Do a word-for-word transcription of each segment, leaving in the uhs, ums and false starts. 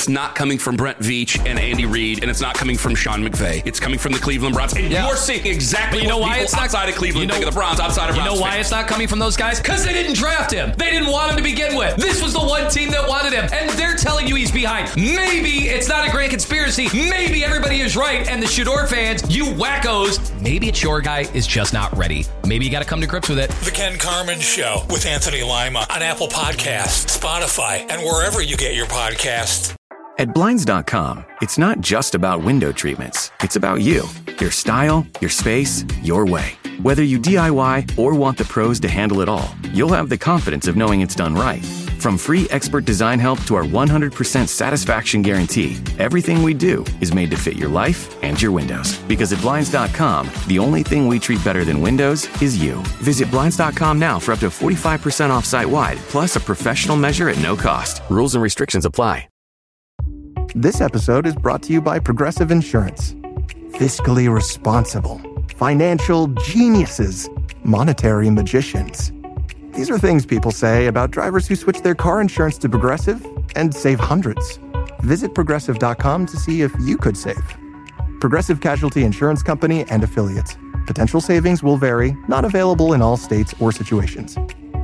it's not coming from Brent Veach and Andy Reid, and it's not coming from Sean McVay. It's coming from the Cleveland Browns. And yeah. you're seeing exactly but you know what why people it's not, outside of Cleveland you know, think of the Browns, outside of You Browns know why fans. it's not coming from those guys? Because they didn't draft him. They didn't want him to begin with. This was the one team that wanted him, and they're telling you he's behind. Maybe it's not a grand conspiracy. Maybe everybody is right, and the Shador fans, you wackos, maybe it's your guy is just not ready. Maybe you got to come to grips with it. The Ken Carman Show with Anthony Lima on Apple Podcasts, Spotify, and wherever you get your podcasts. At Blinds dot com, it's not just about window treatments. It's about you, your style, your space, your way. Whether you D I Y or want the pros to handle it all, you'll have the confidence of knowing it's done right. From free expert design help to our one hundred percent satisfaction guarantee, everything we do is made to fit your life and your windows. Because at Blinds dot com, the only thing we treat better than windows is you. Visit Blinds dot com now for up to forty-five percent off site-wide, plus a professional measure at no cost. Rules and restrictions apply. This episode is brought to you by Progressive Insurance. Fiscally responsible, financial geniuses, monetary magicians. These are things people say about drivers who switch their car insurance to Progressive and save hundreds. Visit Progressive dot com to see if you could save. Progressive Casualty Insurance Company and Affiliates. Potential savings will vary, not available in all states or situations.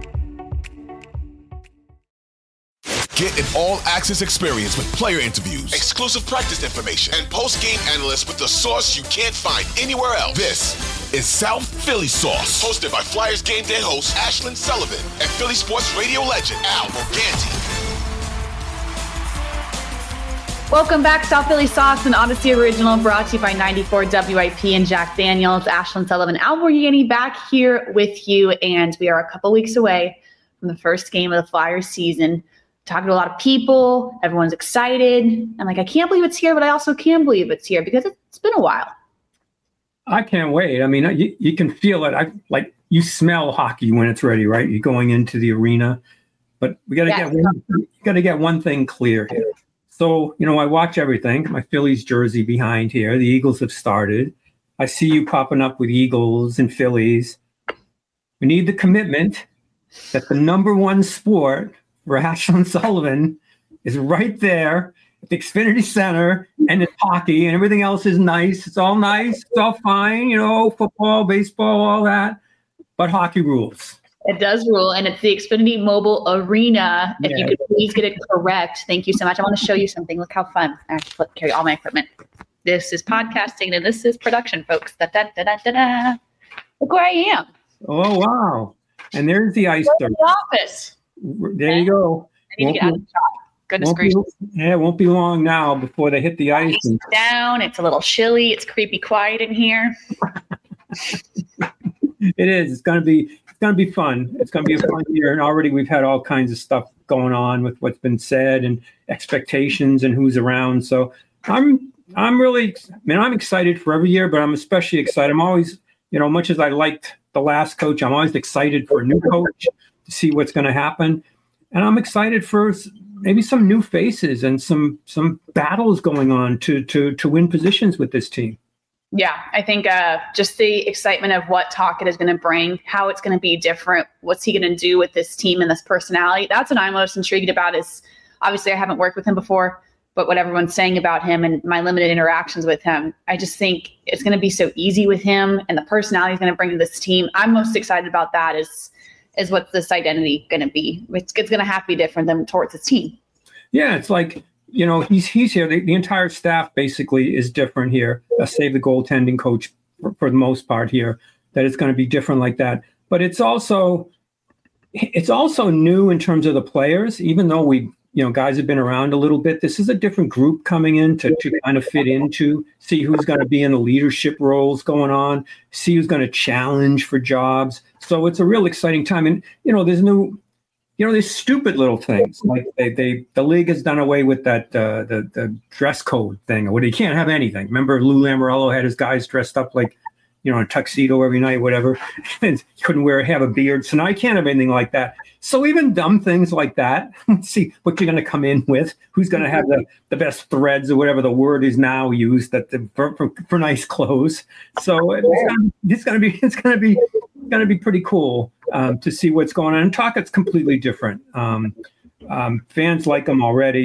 Get an all-access experience with player interviews, exclusive practice information, and post-game analysts with the sauce you can't find anywhere else. This is South Philly Sauce, hosted by Flyers Game Day host Ashlyn Sullivan and Philly sports radio legend Al Morganti. Welcome back, South Philly Sauce, an Odyssey original brought to you by ninety-four W I P and Jack Daniels. Ashlyn Sullivan, Al Morganti back here with you, and we are a couple weeks away from the first game of the Flyers season. Talking to a lot of people, everyone's excited. I'm like, I can't believe it's here, but I also can believe it's here because it's been a while. I can't wait. I mean, you, you can feel it. I like you smell hockey when it's ready, right? You're going into the arena, but we got to yes. get one, you got to get one thing clear here. So, you know, I watch everything. My Phillies jersey behind here. The Eagles have started. I see you popping up with Eagles and Phillies. We need the commitment that the number one sport for Ashlyn Sullivan is right there at the Xfinity Center, and it's hockey, and everything else is nice. It's all nice. It's all fine, you know, football, baseball, all that. But hockey rules. It does rule, and it's the Xfinity Mobile Arena. If yeah. you could please get it correct. Thank you so much. I want to show you something. Look how fun. I have to flip, carry all my equipment. This is podcasting, and this is production, folks. Da, da, da, da, da, da. Look where I am. Oh, wow. And there's the ice. The office. There you go. I need won't to get out of the shot. Goodness gracious. Be, yeah, it won't be long now before they hit the ice. Ice and, down. It's a little chilly. It's creepy quiet in here. It is. It's gonna be it's gonna be fun. It's gonna be a fun year. And already we've had all kinds of stuff going on with what's been said and expectations and who's around. So I'm I'm really I mean, I'm excited for every year, but I'm especially excited. I'm always, you know, much as I liked the last coach, I'm always excited for a new coach to see what's going to happen. And I'm excited for maybe some new faces and some some battles going on to to to win positions with this team. Yeah, I think uh, just the excitement of what Tocchet is going to bring, how it's going to be different, what's he going to do with this team and this personality. That's what I'm most intrigued about is obviously I haven't worked with him before, but what everyone's saying about him and my limited interactions with him, I just think it's going to be so easy with him and the personality he's going to bring to this team. I'm most excited about that is is what's this identity going to be? It's, it's going to have to be different than towards his team. Yeah, it's like, you know, he's he's here. The, the entire staff basically is different here. Uh, save the goaltending coach for, for the most part here, that it's going to be different like that. But it's also it's also new in terms of the players, even though we, you know, guys have been around a little bit. This is a different group coming in to, to kind of fit into, see who's going to be in the leadership roles going on, see who's going to challenge for jobs. So it's a real exciting time. And, you know, there's new, you know, there's stupid little things like they, they the league has done away with that, uh, the, the dress code thing, where you can't have anything. Remember Lou Lamoriello had his guys dressed up like, you know, a tuxedo every night, whatever, and couldn't wear, have a beard. So now I can't have anything like that. So even dumb things like that, let's see what you're going to come in with, who's going to have the, the best threads or whatever the word is now used that the, for, for, for nice clothes. So it's going to be, it's going to be, going to be pretty cool um, to see what's going on. And Tocchet's completely different. Um, um, fans like him already.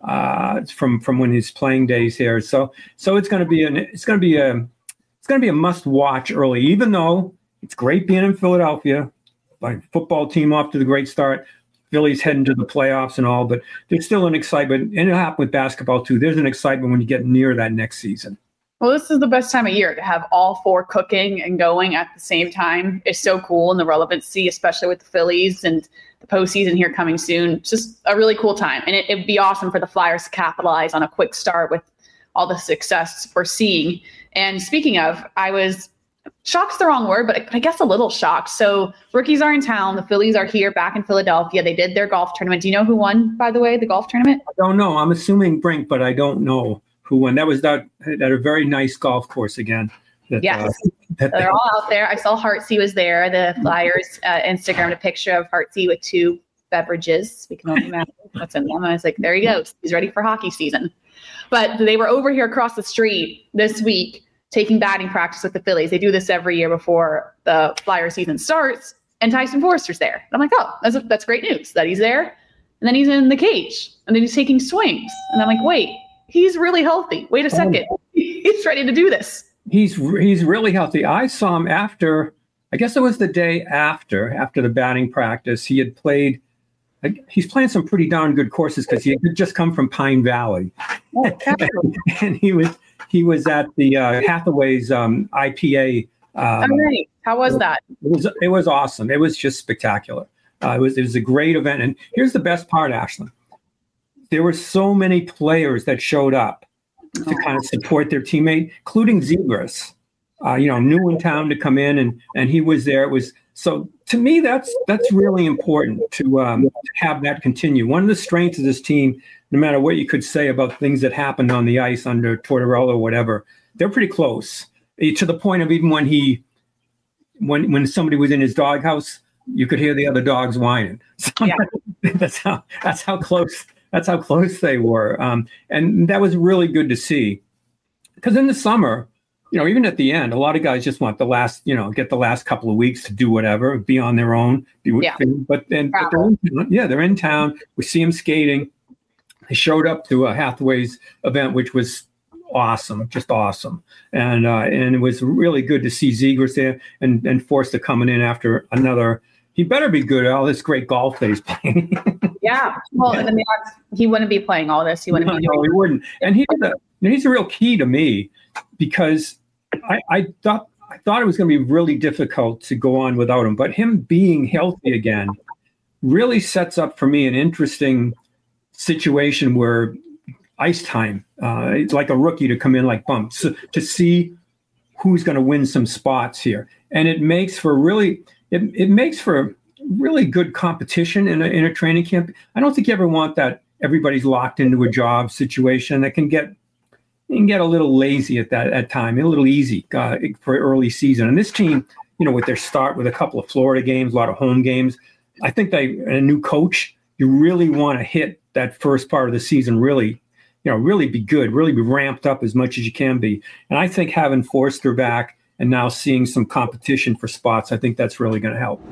uh, from from when his playing days here. So so it's going to be an it's going to be a it's going to be a must watch early. Even though it's great being in Philadelphia, like football team off to the great start. Philly's heading to the playoffs and all, but there's still an excitement, and it'll happen with basketball too. There's an excitement when you get near that next season. Well, this is the best time of year to have all four cooking and going at the same time. It's so cool, and the relevancy, especially with the Phillies and the postseason here coming soon. It's just a really cool time, and it, it'd be awesome for the Flyers to capitalize on a quick start with all the success we're seeing. And speaking of, I was shock's the wrong word, but I guess a little shocked. So rookies are in town. The Phillies are here back in Philadelphia. They did their golf tournament. Do you know who won, by the way, the golf tournament? I don't know. I'm assuming Brink, but I don't know who won. That was that at a very nice golf course again. That, yes. Uh, that They're all out there. I saw Heartsey was there. The Flyers uh, Instagrammed a picture of Heartsey with two beverages. We can only imagine what's in them. I was like, there he goes. He's ready for hockey season. But they were over here across the street this week taking batting practice with the Phillies. They do this every year before the Flyer season starts, and Tyson Forster's there. And I'm like, oh, that's, that's great news that he's there. And then he's in the cage, and then he's taking swings. And I'm like, wait, he's really healthy. Wait a second. Oh. He's ready to do this. He's he's really healthy. I saw him after, I guess it was the day after, after the batting practice. He had played, he's playing some pretty darn good courses because he had just come from Pine Valley. Oh, and he was he was at the uh, Hathaway's um, I P A. Um, All right. How was that? It was it was awesome. It was just spectacular. Uh, it was it was a great event. And here's the best part, Ashlyn. There were so many players that showed up to kind of support their teammate, including Zegras. Uh, you know, new in town to come in, and and he was there. It was so to me that's that's really important to um, have that continue. One of the strengths of this team, no matter what you could say about things that happened on the ice under Tortorella or whatever, they're pretty close to the point of even when he when when somebody was in his doghouse, you could hear the other dogs whining. So yeah. that's how that's how close. That's how close they were. Um, and that was really good to see. Because in the summer, you know, even at the end, a lot of guys just want the last, you know, get the last couple of weeks to do whatever, be on their own. Be with yeah. But then, but they're in, yeah, they're in town. We see them skating. They showed up to a Hathaway's event, which was awesome, just awesome. And uh, and it was really good to see Zegras there and, and Forster coming in after another. He better be good at all this great golf that he's playing. Yeah. Well, I mean, he wouldn't be playing all this. He wouldn't no, be doing no, he wouldn't. And he's a, he's a real key to me because I, I thought I thought it was going to be really difficult to go on without him. But him being healthy again really sets up for me an interesting situation where ice time, uh, it's like a rookie to come in like bumps so, to see who's going to win some spots here. And it makes for really it, it makes for really good competition in a, in a training camp. I don't think you ever want that everybody's locked into a job situation that can get can get a little lazy at that at time, a little easy uh, for early season. And this team, you know, with their start with a couple of Florida games, a lot of home games, I think they a new coach, you really want to hit that first part of the season really, you know, really be good, really be ramped up as much as you can be. And I think having Forster back and now seeing some competition for spots, I think that's really going to help.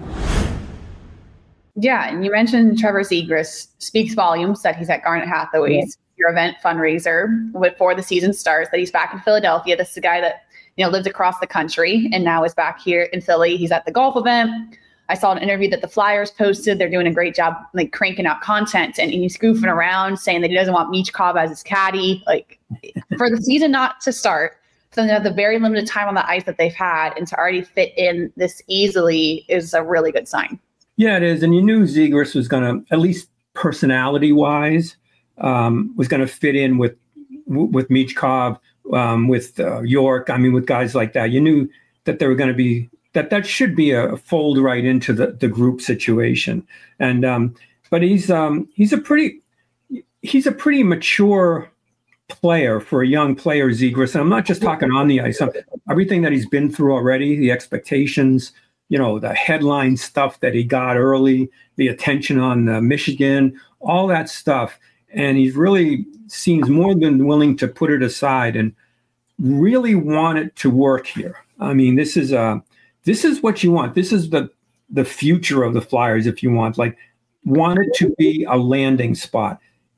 Yeah, and you mentioned Trevor Zegras speaks volumes that he's at Garnet Hathaway's yeah. your event fundraiser before the season starts, that he's back in Philadelphia. This is a guy that, you know, lived across the country and now is back here in Philly. He's at the golf event. I saw an interview that the Flyers posted. They're doing a great job, like, cranking out content, and he's goofing around saying that he doesn't want Meech Cobb as his caddy. Like, for the season not to start, so they have the very limited time on the ice that they've had, and to already fit in this easily is a really good sign. Yeah, it is. And you knew Zegras was going to, at least personality-wise, um, was going to fit in with with Meech Cobb, um, with uh, York. I mean, with guys like that. You knew that they were going to be, that that should be a fold right into the, the group situation. And um, but he's um, he's a pretty he's a pretty mature player for a young player, Zegras. And I'm not just talking on the ice. I'm, everything that he's been through already, the expectations, you know, the headline stuff that he got early, the attention on uh, Michigan, all that stuff. And he's really seems more than willing to put it aside and really want it to work here. I mean, this is a, this is what you want. This is the, the future of the Flyers, if you want, like, want it to be a landing spot.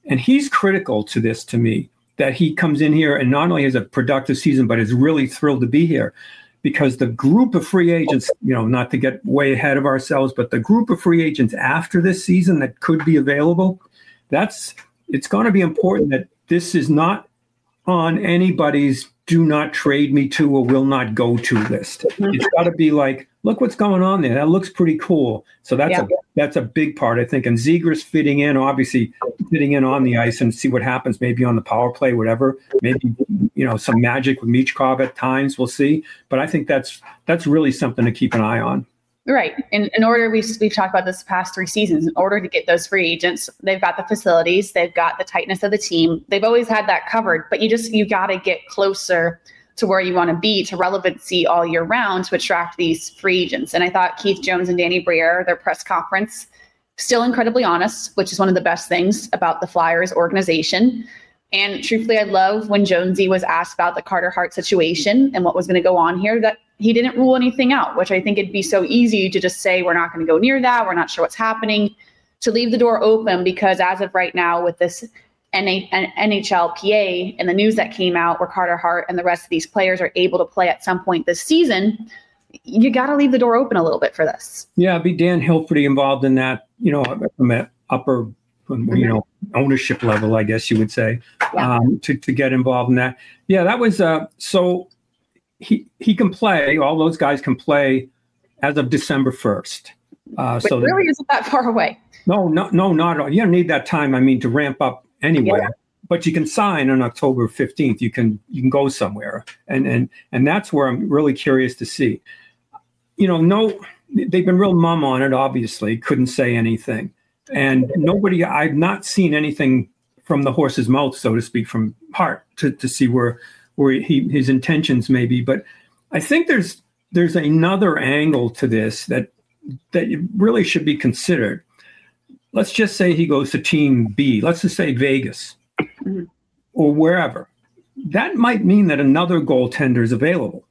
And he's critical to this to me, that he comes in here and not only has a productive season, but is really thrilled to be here. Because the group of free agents, you know, not to get way ahead of ourselves, but the group of free agents after this season that could be available, that's it's going to be important that this is not on anybody's do not trade me to or will not go to list. It's got to be like, look what's going on there. That looks pretty cool. So that's yeah. a that's a big part, I think. And Zegras fitting in, obviously fitting in on the ice and see what happens, maybe on the power play, whatever. Maybe, you know, some magic with Michkov at times. We'll see. But I think that's that's really something to keep an eye on. Right. In, in order, we've, we've talked about this past three seasons, in order to get those free agents, they've got the facilities, they've got the tightness of the team. They've always had that covered, but you just, you got to get closer to where you want to be to relevancy all year round to attract these free agents. And I thought Keith Jones and Danny Briere, their press conference, still incredibly honest, which is one of the best things about the Flyers organization. And truthfully, I love when Jonesy was asked about the Carter Hart situation and what was going to go on here, that he didn't rule anything out, which I think it'd be so easy to just say, we're not going to go near that. We're not sure what's happening, to leave the door open, because as of right now with this N H L P A and the news that came out where Carter Hart and the rest of these players are able to play at some point this season, you got to leave the door open a little bit for this. Yeah, be Dan Hilferty involved in that, you know, from an upper, mm-hmm. you know, ownership level, I guess you would say, yeah. um, to, to get involved in that. Yeah, that was, uh, so he he can play, all those guys can play as of December first. Uh, but so really that, isn't that far away. No, no, no, not at all. You don't need that time, I mean, to ramp up anyway. Yeah. But you can sign on October fifteenth. You can you can go somewhere. And and and that's where I'm really curious to see. You know, no, they've been real mum on it, obviously, couldn't say anything. And nobody, I've not seen anything from the horse's mouth, so to speak, from Hart to, to see where where he his intentions may be. But I think there's there's another angle to this that that really should be considered. Let's just say he goes to team B. Let's just say Vegas mm-hmm. or wherever. That might mean that another goaltender is available.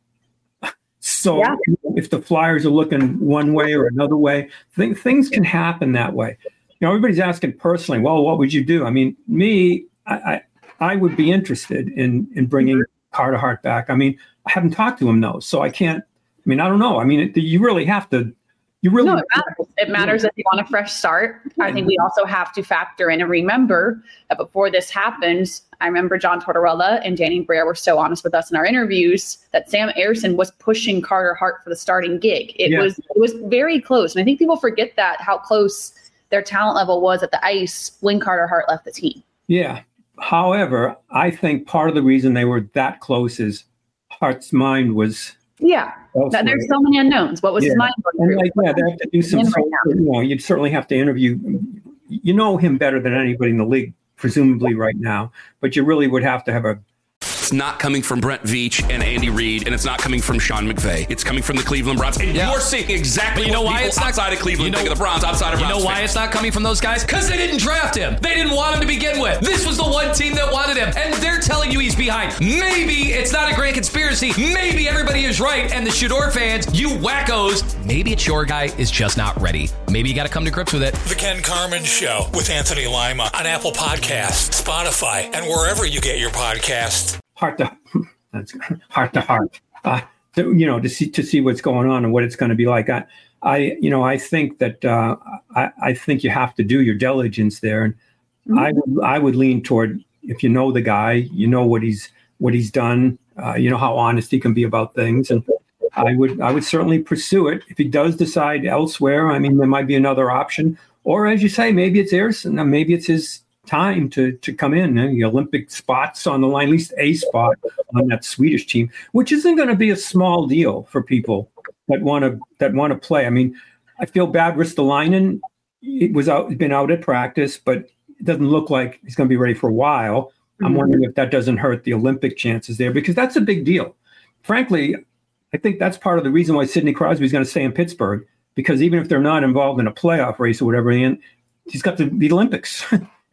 So yeah. if the Flyers are looking one way or another way, th- things can happen that way. You know, everybody's asking personally, well, what would you do? I mean, me, I I, I would be interested in in bringing mm-hmm. Carter Hart back. I mean, I haven't talked to him, though, so I can't. I mean, I don't know. I mean, it, you really have to. You really no, it matters. It matters if you want a fresh start. I think we also have to factor in and remember that before this happened, I remember John Tortorella and Danny Briere were so honest with us in our interviews that Sam Ersson was pushing Carter Hart for the starting gig. It yeah. was it was very close. And I think people forget that, how close their talent level was at the ice when Carter Hart left the team. Yeah. However, I think part of the reason they were that close is Hart's mind was Yeah, that, there's so many unknowns. What was yeah. his mind going through? Like, yeah, they have to do some. Right you know, you'd certainly have to interview. You know him better than anybody in the league, presumably right now. But you really would have to have a. It's not coming from Brent Veach and Andy Reid, and it's not coming from Sean McVay. It's coming from the Cleveland Browns. And yeah. you're seeing exactly you know what why it's outside not, of Cleveland you know, think of the Browns, outside of You Browns know why fans. it's not coming from those guys? Because they didn't draft him. They didn't want him to begin with. This was the one team that wanted him, and they're telling you he's behind. Maybe it's not a grand conspiracy. Maybe everybody is right, and the Shador fans, you wackos, maybe it's your guy is just not ready. Maybe you got to come to grips with it. The Ken Carman Show with Anthony Lima on Apple Podcasts, Spotify, and wherever you get your podcasts. Heart to that's heart to heart, uh, to, you know, to see to see what's going on and what it's going to be like. I, I, you know, I think that uh, I, I think you have to do your diligence there, and mm-hmm. I would I would lean toward, if you know the guy, you know what he's what he's done, uh, you know how honest he can be about things, and I would I would certainly pursue it. If he does decide elsewhere, I mean, there might be another option, or as you say, maybe it's Ersson, maybe it's his time to to come in. The Olympic spots on the line, at least a spot on that Swedish team, which isn't going to be a small deal for people that want to that want to play. I mean, I feel bad. Ristolainen, it was out, been out at practice, but it doesn't look like he's going to be ready for a while. Mm-hmm. I'm wondering if that doesn't hurt the Olympic chances there, because that's a big deal. Frankly, I think that's part of the reason why Sidney Crosby is going to stay in Pittsburgh, because even if they're not involved in a playoff race or whatever, he's got the, the Olympics.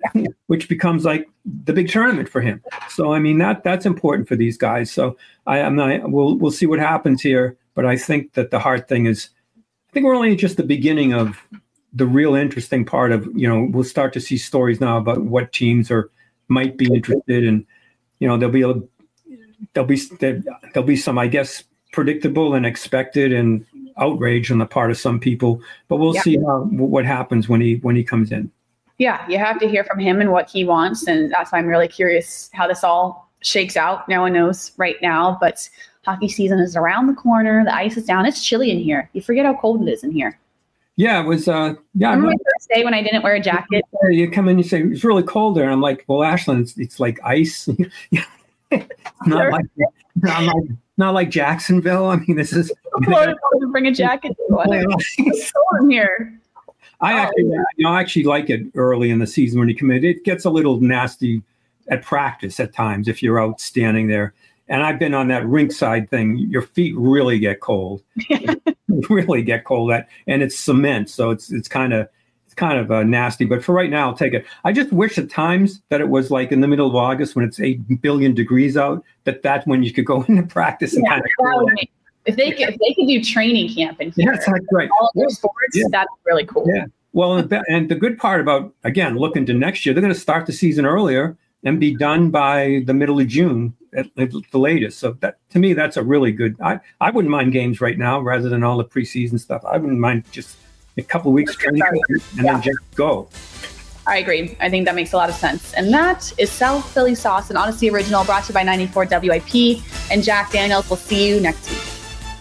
Which becomes like the big tournament for him. So I mean that that's important for these guys. So I, I'm not. We'll we'll see what happens here. But I think that the Hart thing is. I think we're only just the beginning of the real interesting part of, you know, we'll start to see stories now about what teams are might be interested in. You know, there'll be a, there'll be there'll be some, I guess, predictable and expected and outrage on the part of some people, but we'll yeah. see how what happens when he when he comes in. Yeah, you have to hear from him and what he wants, and that's why I'm really curious how this all shakes out. No one knows right now, but hockey season is around the corner. The ice is down. It's chilly in here. You forget how cold it is in here. Yeah, it was. Uh, yeah, remember my first day when I didn't wear a jacket? You come in, you say it's really cold there, and I'm like, well, Ashlyn, it's, it's like ice. not like not like not like Jacksonville. I mean, this is. I to bring a jacket. It's cold in here. I oh. actually, you know, I actually like it early in the season when you come in. It gets a little nasty at practice at times if you're out standing there. And I've been on that rink side thing. Your feet really get cold, really get cold. At, and it's cement, so it's it's kind of it's kind of uh, nasty. But for right now, I'll take it. I just wish at times that it was like in the middle of August when it's eight billion degrees out. That that's when you could go into practice and yeah, kind of. Cool if they could, if they could do training camp in here, yeah, that's right. All of their sports, yeah. that's really cool. Yeah. Well, and the, and the good part about again looking to next year, they're going to start the season earlier and be done by the middle of June at, at the latest. So that to me, that's a really good. I, I wouldn't mind games right now rather than all the preseason stuff. I wouldn't mind just a couple of weeks training and yeah. then just go. I agree. I think that makes a lot of sense. And that is South Philly Sauce, an Odyssey original brought to you by ninety-four W I P and Jack Daniels. We'll see you next week.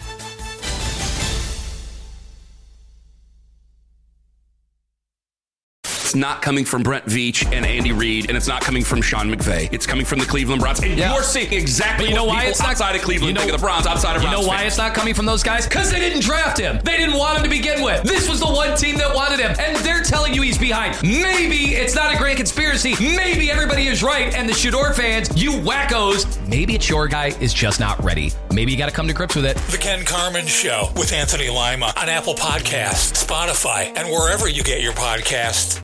It's not coming from Brent Veach and Andy Reid, and it's not coming from Sean McVay. It's coming from the Cleveland Browns. And yeah. you're seeing exactly but you know what why people it's not, outside of Cleveland you know, think of the Browns, outside of You Browns know why fans. It's not coming from those guys? Because they didn't draft him. They didn't want him to begin with. This was the one team that wanted him, and they're telling you he's behind. Maybe it's not a grand conspiracy. Maybe everybody is right, and the Shador fans, you wackos, maybe it's your guy is just not ready. Maybe you got to come to grips with it. The Ken Carman Show with Anthony Lima on Apple Podcasts, Spotify, and wherever you get your podcasts.